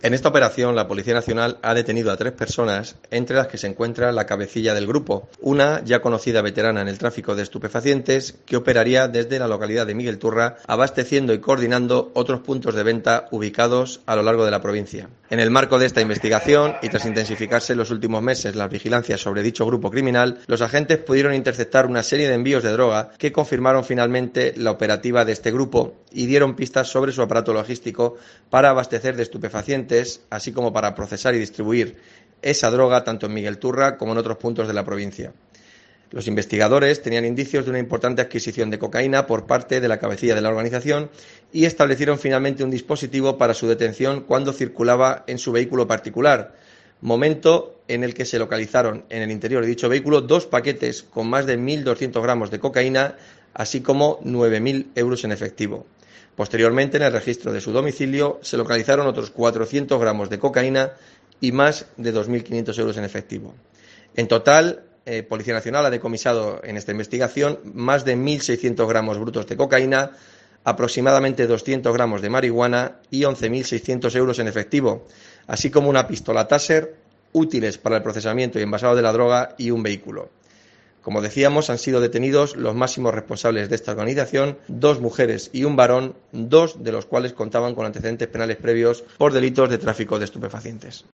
En esta operación, la Policía Nacional ha detenido a 3 personas, entre las que se encuentra la cabecilla del grupo, una ya conocida veterana en el tráfico de estupefacientes, que operaría desde la localidad de Miguel Turra, abasteciendo y coordinando otros puntos de venta ubicados a lo largo de la provincia. En el marco de esta investigación, y tras intensificarse en los últimos meses las vigilancias sobre dicho grupo criminal, los agentes pudieron interceptar una serie de envíos de droga que confirmaron finalmente la operativa de este grupo y dieron pistas sobre su aparato logístico para abastecer de estupefacientes, así como para procesar y distribuir esa droga tanto en Miguel Turra como en otros puntos de la provincia. Los investigadores tenían indicios de una importante adquisición de cocaína por parte de la cabecilla de la organización y establecieron finalmente un dispositivo para su detención cuando circulaba en su vehículo particular, momento en el que se localizaron en el interior de dicho vehículo 2 paquetes con más de 1.200 gramos de cocaína, así como 9.000 euros en efectivo. Posteriormente, en el registro de su domicilio, se localizaron otros 400 gramos de cocaína y más de 2.500 euros en efectivo. En total, Policía Nacional ha decomisado en esta investigación más de 1.600 gramos brutos de cocaína, aproximadamente 200 gramos de marihuana y 11.600 euros en efectivo, así como una pistola Taser, útiles para el procesamiento y envasado de la droga y un vehículo. Como decíamos, han sido detenidos los máximos responsables de esta organización, 2 mujeres y un varón, 2 de los cuales contaban con antecedentes penales previos por delitos de tráfico de estupefacientes.